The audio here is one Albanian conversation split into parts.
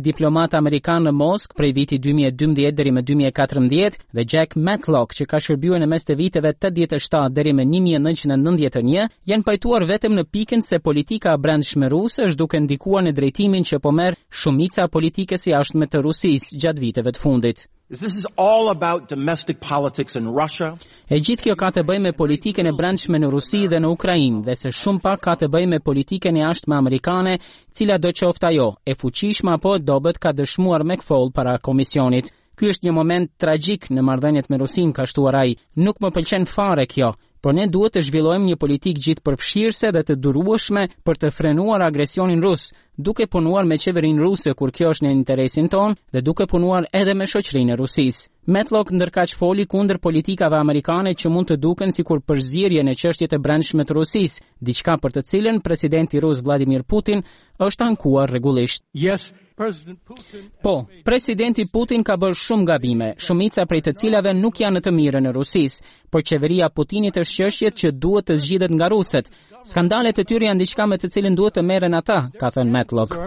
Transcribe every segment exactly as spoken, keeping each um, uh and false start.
diplomat amerikan në Moskë prej vitit dy mijë e dymbëdhjetë deri në dy mijë e katërmbëdhjetë dhe Jack Matlock, që ka shërbyer në mes të viteve tetëdhjetë e shtatë deri në një mijë e nëntëqind e nëntëdhjetë e një, janë pajtuar vetëm në pikën se politika e brendshme ruse është duke ndikuar në drejtimin që po merr shumica politike së jashtme të Rusisë gjatë viteve të fundit. This is all about domestic politics in Russia. E gjithë kjo ka të bëjë me politikën e brendshme në Rusi dhe në Ukrainë, dhe se shumë pak ka të bëjë me politikën e jashtme amerikane, cila do qoftë ajo e fuqishme apo dobët, ka dëshmuar McFaul para komisionit. Ky është një moment tragjik në marrëdhëniet me Rusinë, ka shtuar ai. Nuk më pëlqen fare kjo, por ne duhet të zhvillojmë një politikë gjithëpërfshirëse dhe të durueshme për të frenuar agresionin rus, duke punuar me qeverinë ruse kur kjo është në interesin ton dhe duke punuar edhe me shoqërinë e Rusisë. Matlock ndërkaq foli kundër politikave amerikane që mund të duken sikur përzierje në çështjet e brendshme të Rusisë, diçka për të cilën presidenti rus Vladimir Putin është ankuar rregullisht. Yes. Putin... Po, presidenti Putin ka bërë shumë gabime, shumica prej të cilave nuk janë të mirë në Rusis, por qeveria Putinit është çështjet që duhet të zgjidhet nga rusët. Skandalet e tyre janë diçka me të cilën duhet të merren ata, ka thënë Matlock.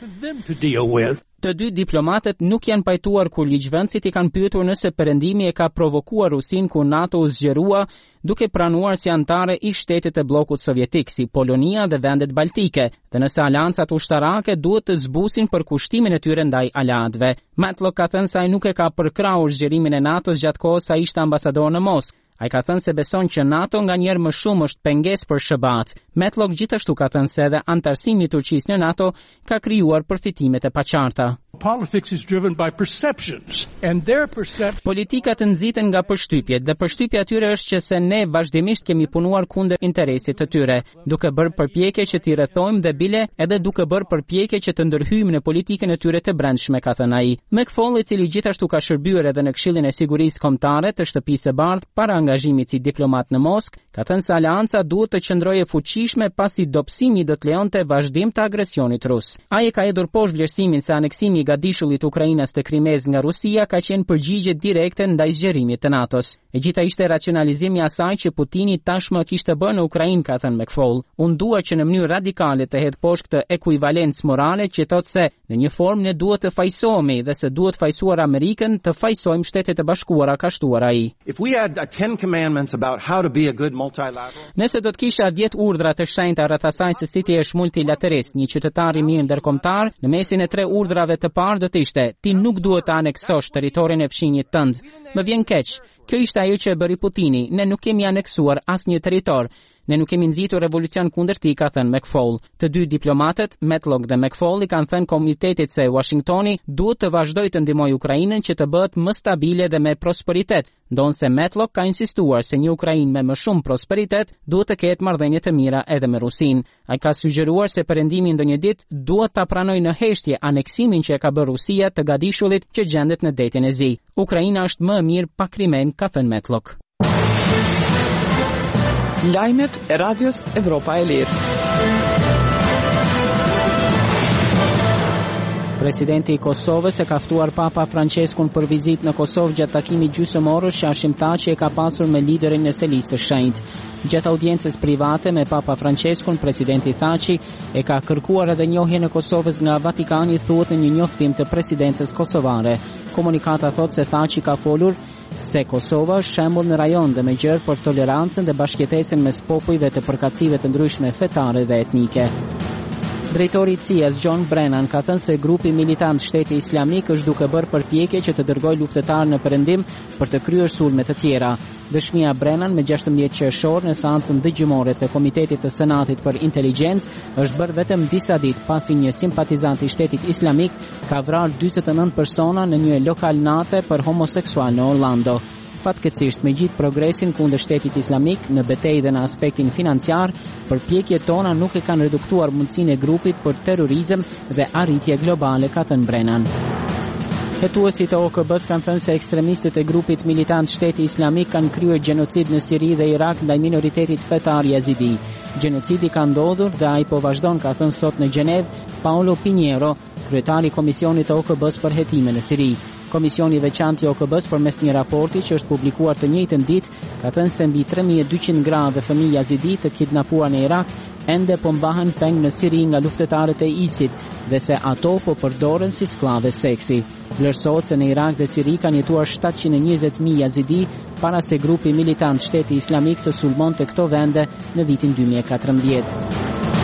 Të dy diplomatët nuk janë pajtuar kur ligjvënësit i kanë pyetur nëse perëndimi e ka provokuar Rusin kur NATO u zgjerua duke pranuar si antare i shtetit e bllokut sovjetik si Polonia dhe vendet baltike, dhe nëse aleancat ushtarake duhet të zbusin për kushtimin e tyre ndaj aleatëve. Matlock ka thënë se ai nuk e ka përkrahur zgjerimin e NATO-s gjatë kohës sa ishte ambasador në Moskë. Ai ka thënë se beson që NATO nganjëherë më shumë është pengesë për S B A-t. Matlock gjithashtu ka thënë se edhe antarësimi i Turqisë në NATO ka krijuar përfitimet e paqarta. Politics is driven by perceptions and their perception. Politika të nxiten nga përshtypjet dhe përshtypja e tyre është që se ne vazhdimisht kemi punuar kundër interesit të tyre, duke bërë përpjekje që t'i rrethojmë dhe bile edhe duke bërë përpjekje që të ndërhyjmë në politikën e tyre të brendshme, ka thënë ai. McFaul, i cili gjithashtu ka shërbyer edhe në Këshillin e Sigurisë Kombëtare të Shtëpisë së Bardhë para angazhimit si diplomat në Moskë, ka thënë se aleanca duhet të qëndrojë fuqishme pasi dobësimi do të lejonte vazhdim të agresionit rus. Ai ka hedhur poshtë vlerësimin se aneksimi i gadishullit Ukrainës të Krimes nga Rusia ka qenë përgjigje direkte ndaj zgjerimit të NATO-s. E gjitha ishte racionalizimi i asaj që Putini tashmë kishte bërë në Ukrainë, ka thënë McFaul. Unë dua që në mënyrë radikale të hedh poshtë këtë ekuivalencë morale që thotë se në një formë ne duhet të fajsohemi dhe se duhet fajsuar Amerikën, të fajsojmë Shtetet e Bashkuara, ka shtuar ai. If we had ten commandments about how to be a good multilateral. Nëse do të kisha dhjetë urdhra të shenjta rreth asaj se si ti je multilaterist, një qytetar i mirë ndërkombëtar, në mesin e tre urdhrave të parë do të ishte: ti nuk duhet të aneksosh territorin e fshinjit tënd. Më vjen keq. Kjo ishte ajo që e bëri Putini. Ne nuk kemi aneksuar asnjë territor. Ne nuk kemi nxitur revolucion kundër tij, ka thënë McFaul. Të dy diplomatët, Matlock dhe McFaul, i kanë thënë komunitetit se Washingtoni duhet të vazhdojë të ndihmojë Ukrainën që të bëhet më stabile dhe me prosperitet, ndonse Matlock ka insistuar se një Ukrainë me më shumë prosperitet duhet të ketë marrëdhënie të mira edhe me Rusinë. Ai ka sugjeruar se perëndimi ndonjë ditë duhet ta pranojë në heshtje aneksimin që e ka bërë Rusia të gadishullit që gjendet në detin e Zi. Ukraina është më e mirë pa krimen, ka thënë Matlock. Lajmet e Radios Evropa e Lirë. Presidenti i Kosovës e ka ftuar Papa Franceskun për vizitë në Kosovë gjatë takimit gjysmëorësh që Hashim Thaçi e ka pasur me liderin e Selisë së Shenjtë. Gjatë audiencës private me Papa Franceskun, presidenti Thaçi e ka kërkuar edhe njohjen e Kosovës nga Vatikani, thuhet në një njoftim të presidencës kosovare. Komunikata thotë se Thaçi ka folur se Kosova është shembull në rajon dhe me gjërë për tolerancën dhe bashkëjetesën mes popujve të përkatësive të ndryshme fetare dhe etnike. Drejtori i C I A-s John Brennan ka thënë se grupi militant Shteti Islamik është duke bërë përpjekje që të dërgojë luftëtarë në perëndim për të kryer sulme të tjera. Dëshmia Brennan me gjashtëmbëdhjetë qershor në seancën dëgjimore të Komitetit të Senatit për Inteligjencë është bërë vetëm disa ditë pasi një simpatizant i Shtetit Islamik ka vrarë dyzet e nëntë persona në një lokal nate për homoseksual në Orlando. Fatkeqësisht, me gjithë progresin kundër Shtetit Islamik në betejë dhe në aspektin financiar, përpjekjet tona nuk e kanë reduktuar mundësinë e grupit për terrorizëm dhe arritje globale, ka thënë Brennan. Hetuesit e O K B-s kanë thënë se ekstremistët e grupit militant Shteti Islamik kanë kryer gjenocid në Siri dhe Irak ndaj minoritetit fetar jezidi. Gjenocidi ka ndodhur dhe ai po vazhdon, ka thënë sot në Gjenev Paolo Pinheiro, kryetari i Komisionit të O K B-s për hetimin në Siri. Komisioni i veçantë i O K B-s përmes një raporti që është publikuar të njëjtën ditë ka thënë se mbi tre mijë e dyqind grave fëmijë yazidi të kidnapuar në Irak ende po mbahen peng në Siri nga luftëtarët e ISIT dhe se ato po përdoren si skllave seksi. Vlerësohet se në Irak dhe Siri kanë jetuar shtatëqind e njëzet mijë yazidi para se grupi militant Shteti Islamik të sulmonte këto vende në vitin dy mijë e katërmbëdhjetë.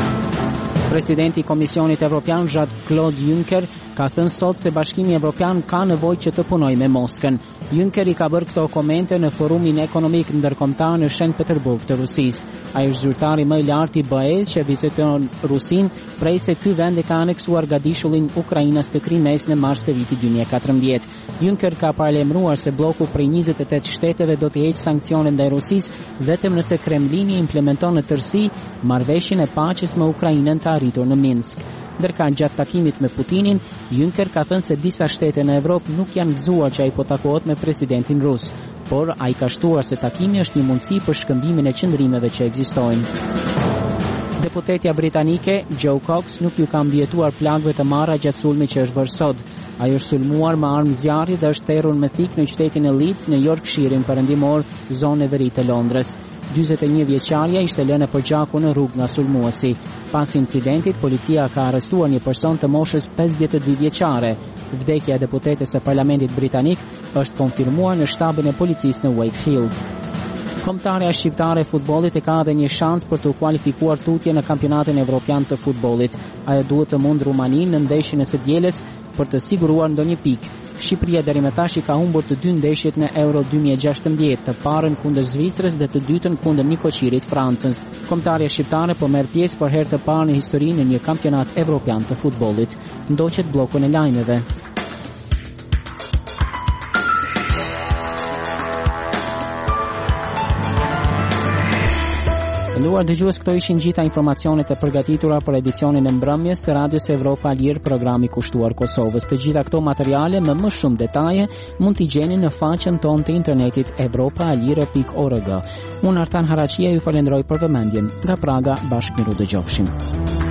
Presidenti i Komisionit Evropian Jean-Claude Juncker ka thënë sot se Bashkimi Evropian ka nevojë që të punojë me Moskën. Juncker i ka bërë këto komente në forumin ekonomik ndërkombëtar në Shenjt Peterburg të Rusisë. Ai është zyrtari më i lartë i B E-s që viziton Rusinë prej se ky vend e ka aneksuar gadishullin Ukrainës të Krimes në mars të vitit dy mijë e katërmbëdhjetë. Juncker ka paralajmëruar se bloku prej njëzet e tetë shteteve do të heqë sanksione ndaj Rusisë vetëm nëse Kremlini implementon në tërësi marrëveshjen e paqes me Ukrainën të arritur në Minsk. Ndërka gjatë takimit me Putinin, Juncker ka thënë se disa shtete në Evropë nuk janë gëzuar që ai po takohet me presidentin rus, por ai ka shtuar se takimi është një mundësi për shkëmbimin e qëndrimeve që ekzistojnë. Deputetja britanike Joe Cox nuk ju ka mbijetuar plagëve të marra gjatë sulmit që është bërë sot. Ai është sulmuar me armë zjarri dhe është terrur me thik në qytetin e Leeds në Yorkshire perëndimor, zonë e veritë e Londrës. dyzet e një vjeçaria ishte lënë për gjaku në rrugë nga sulmuesi. Pas incidentit, policia ka arrestuar një person të moshës pesëdhjetë e dy vjeçare. Vdekja e deputetes së Parlamentit britanik është konfirmuar në shtabin e policisë në Wakefield. Kombëtarja shqiptare e futbollit e ka edhe një shans për të kualifikuar tutje në kampionatin evropian të futbollit. Ajo duhet të mund Rumaninë në ndeshjen e së dielës për të siguruar ndonjë pikë. Shqipëria deri më tash i ka humbur të dy ndeshjet në Euro dy mijë e gjashtëmbëdhjetë, të parën kundër Zvicrës dhe të dytën kundër Nikoqirit Francës. Kombëtarja shqiptare po merr pjesë për herë të parë në historinë në një kampionat evropian të futbollit. Ndoqet bllokun e lajmeve. Nderuar dëgjues, këto ishin gjitha informacionet e përgatitura për edicionin e mbrëmjes të Radios Evropa Lier, programi kushtuar Kosovës. Të gjitha këto materiale me më shumë detaje mund t'i gjeni në faqen tonë të internetit evropaalier pikë org. Unë Artan Haraqia ju falenderoj për vëmendjen. Nga Praga, bashkë miru dëgjofshim.